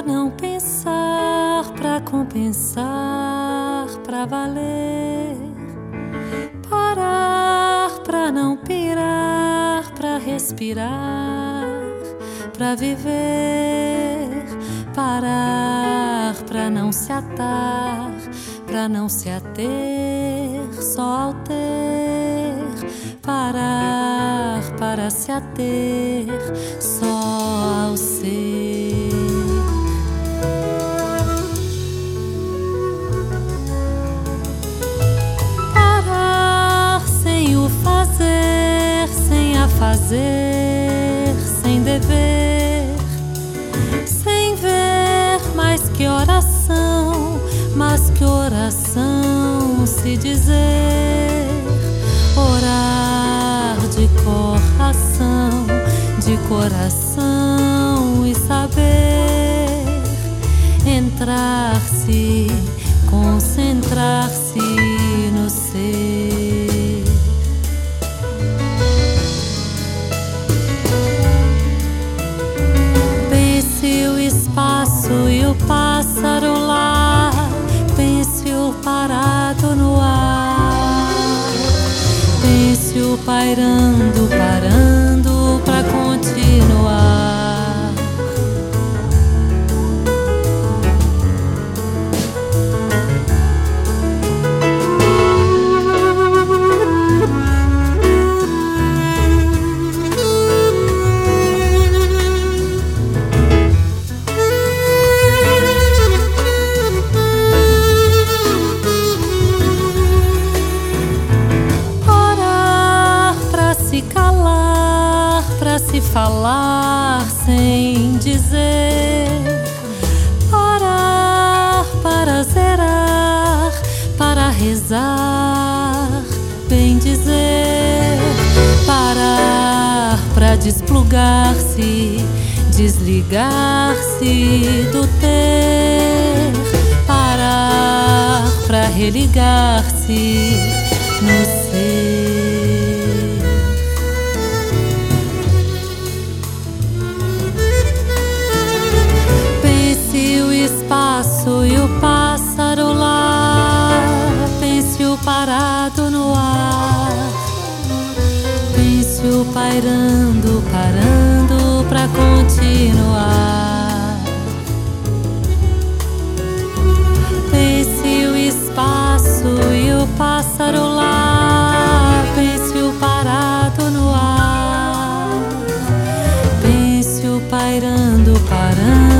não pensar, pra compensar, pra valer. Parar pra não pirar, pra respirar, pra viver. Parar pra não se atar, pra não se ater só ao ter. Parar para se ater só ao ser. Parar sem o fazer, sem a fazer, sem dever, sem ver mais que oração, mas que oração se dizer. Orar de coração e saber entrar-se, concentrar-se no ser. Pense o espaço e o pássaro lá, pense o parado no ar, pense o pairando, parando pra continuar. Se falar sem dizer, parar para zerar, para rezar, bem dizer, parar para desplugar-se, desligar-se do ter, parar para religar-se no ser. E o pássaro lá, pense o parado no ar, pense o pairando, parando pra continuar. Pense o espaço e o pássaro lá, pense o parado no ar, pense o pairando, parando